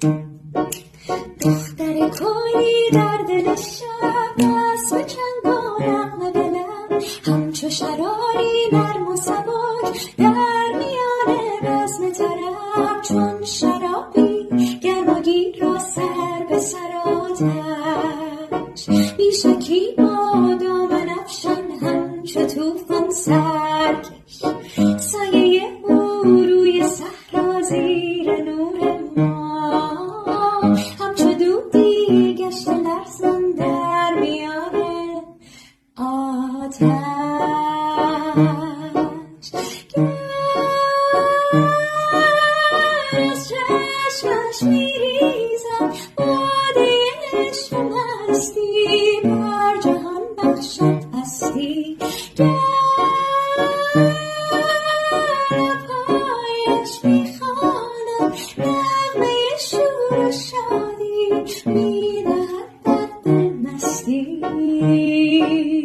دختر کوی در دل شب اسب چنگ و نغمه بلند، همچو شراری نرم و سبک در میان بزم طرب، چون شرابی گرم و گیر را سر به سر آتش، بیشکی با دامن افشان همچو طوفان سرکش، سایه او روی صحرا زیر نور ما، همچو دودی گشت لرزان در میان آتش. از چشمش میریزد باده عشق و مستی، بر جهان بخشد هستی. پایش میخواند نغمه شور و شادی، میدهد در دل مستی.